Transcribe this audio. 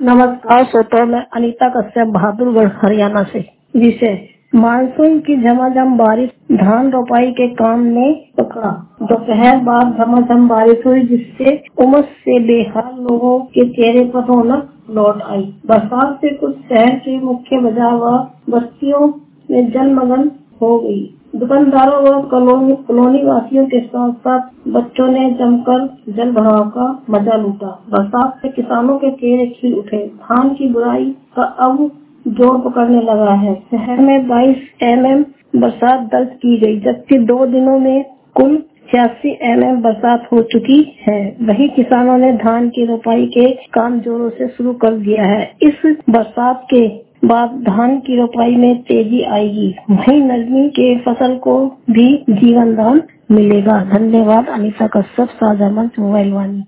नमस्कार श्रोताओं, मैं अनीता कश्यप बहादुरगढ़ हरियाणा से। विषय मानसून की झमाझम बारिश धान रोपाई के काम में पकड़ा। दोपहर बाद झमाझम बारिश हुई जिससे उमस से बेहाल लोगों के चेहरे पर रौनक लौट आई। बरसात से कुछ शहर के मुख्य बाजार व बस्तियों में जलमग्न हो गई। दुकानदारों व कॉलोनी वासियों के साथ साथ बच्चों ने जमकर जल भराव का मजा लूटा। बरसात से किसानों के चेहरे खिल उठे। धान की बुआई का अब जोर पकड़ने लगा है। शहर में 22 mm बरसात दर्ज की गई, जबकि 2 दिनों में कुल 86 mm बरसात हो चुकी है। वहीं किसानों ने धान की रोपाई के काम जोरों से शुरू कर दिया है। इस बरसात के बाद धान की रोपाई में तेजी आएगी। वहीं नरमी के फसल को भी जीवन दान मिलेगा। धन्यवाद। अनीता कश्यप, साझा मंच, मोबाइल वाणी।